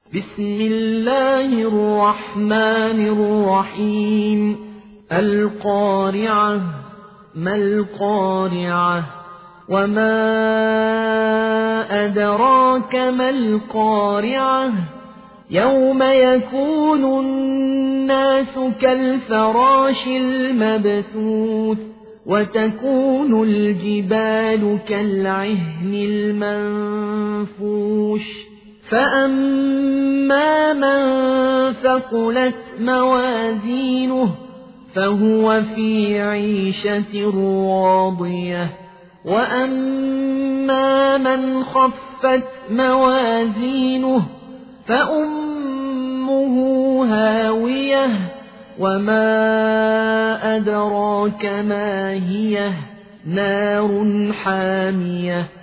بسم الله الرحمن الرحيم القارعة ما القارعة وما أدراك ما القارعة يوم يكون الناس كالفراش المبثوث وتكون الجبال كالعهن المنفوش فأما من ثقلت موازينه فهو في عيشة راضية وأما من خفت موازينه فأمه هاوية وما أدراك ما هي نار حامية